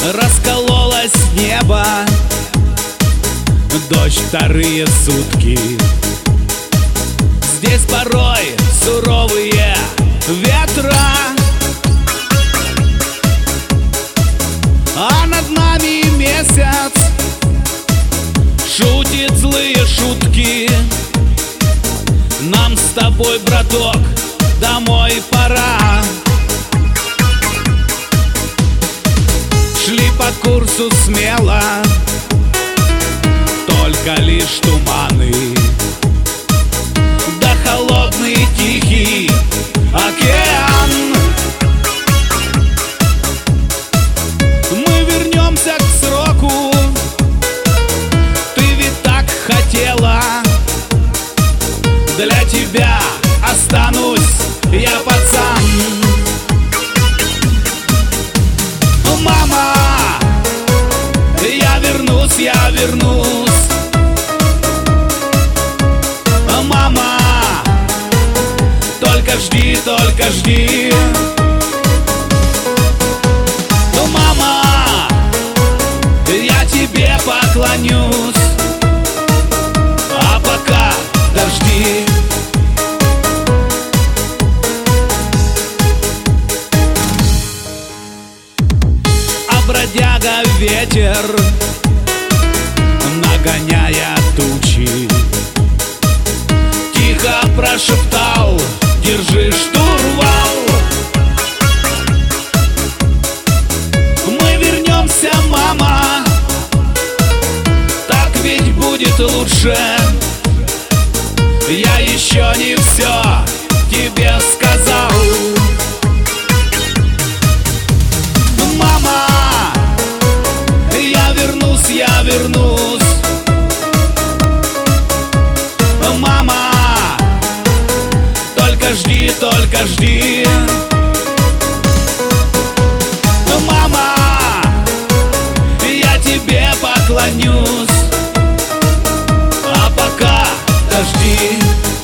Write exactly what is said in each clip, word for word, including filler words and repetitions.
Раскололось небо, дождь вторые сутки. Здесь порой суровые ветра, а над нами месяц шутит злые шутки. Нам с тобой, браток, домой пора. Шли по курсу смело, только лишь туманы, да холодный тихий океан. Мы вернемся к сроку, ты ведь так хотела. Для тебя останусь я, пацан. Мама, я вернусь, я вернусь. Мама, только жди, только жди. Мама, я тебе поклонюсь, а пока дожди. Бродяга ветер, нагоняя тучи, тихо прошептал: держи штурвал. Мы вернемся, мама, так ведь будет лучше. Я еще не все тебе сказал. Я вернусь, мама, только жди, только жди. Мама, я тебе поклонюсь, а пока дожди.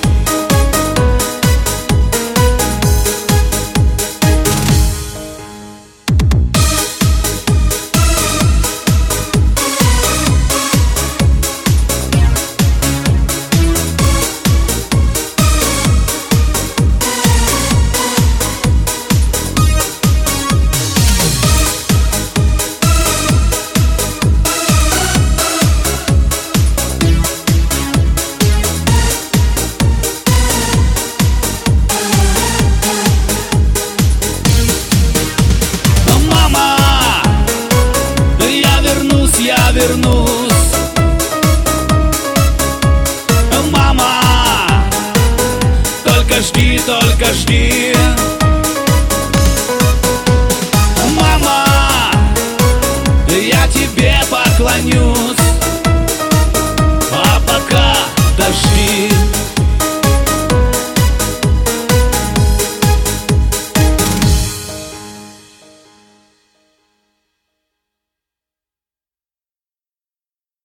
Я вернусь, мама, только жди, только жди.